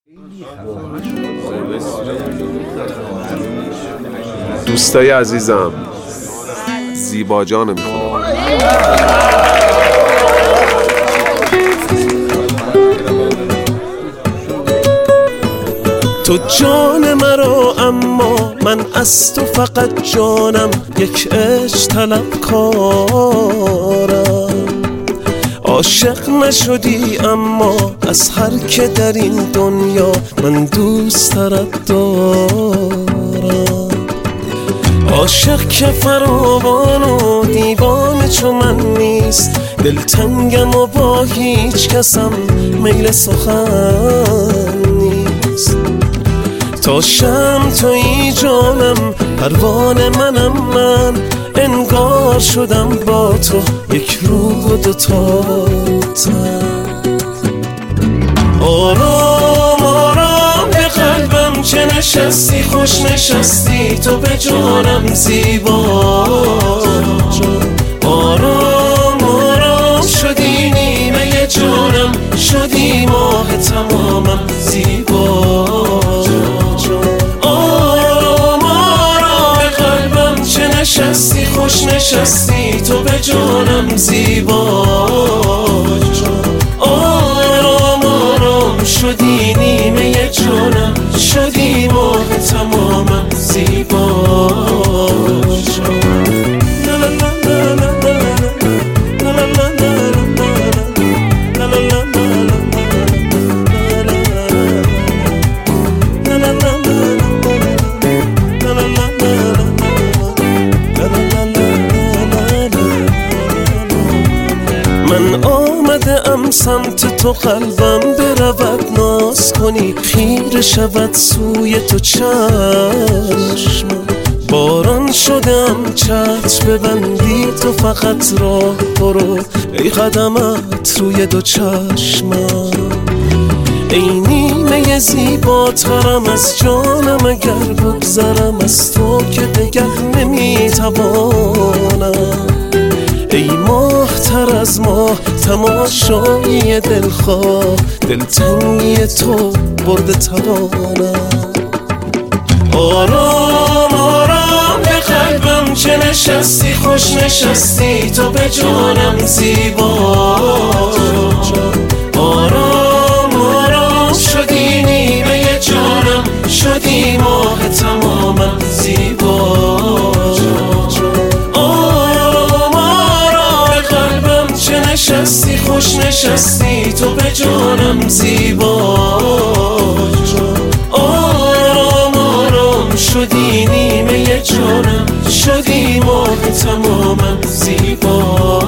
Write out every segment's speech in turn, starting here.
دوستای عزیزم، زیبا جانو میخونم. تو جان مرا اما من از تو فقط جانم، یک عشق طلبکارم. عاشق نشدی اما از هر که در این دنیا من دوست ترت دارم. عاشق که فراوان و دیوانه چو من نیست، دلتنگم و با هیچ کسم میل سخن نیست. تا شم تویی جانم، پروانه منم من، انگار شدم با تو یک روح و دوتا تن. آرام آرام به قلبم چه نشستی، خوش نشستی تو به جانم زیبا جان. آرام آرام شدی نیمه جانم، شدی ماه تمامم زیبا جان. آرام آرام به قلبم چه نشستی، خوش نشستی تو به جانم زیبا جان. آرام آرام شدی نیمه جانم، شدی ماه تمامم زیبا جان. من آمده ام سمت تو، قلبم برود ناز کنی، خیره شود سوی تو چشم. باران شدم چتر ببندی تو فقط راه برو، ای قدمت روی دو چشمم. ای نیمه زیباترم از جانم، اگر بگذرم از تو که دگر نمیتوانم. ای ماه تر از ماه، تماشایی دلخواه، دلتنگی تو برده توانم. آرام آرام به قلبم چه نشستی، خوش نشستی تو به جانم زیبا جان. آرام آرام شدی نیمه جانم، شدی ماه تمامم زیبا جان. آرام آرام به قلبم چه نشستی، خوش نشستی تو به جانم زیبا جان. آرام آرام شدی نیمه جانم، شدی ماه تمامم زیبا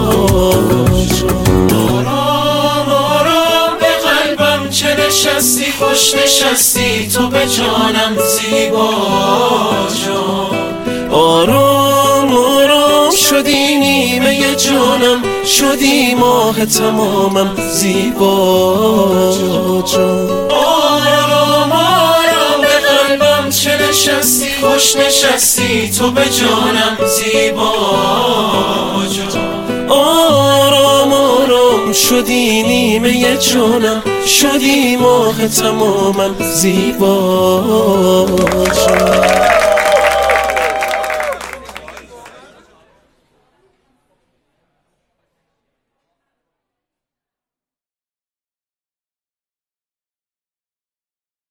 جان. آرام آرام به قلبم چه نشستی، خوش نشستی تو به جانم زیبا جان. آرام آرام شدی نیمه جانم، شدی ماه تمامم زیبا جان. آرام آرام به قلبم چه نشستی، خوش نشستی تو به جانم زیبا جان. آرام آرام شدی نیمه جانم، شدی ماه تمامم زیبا جان.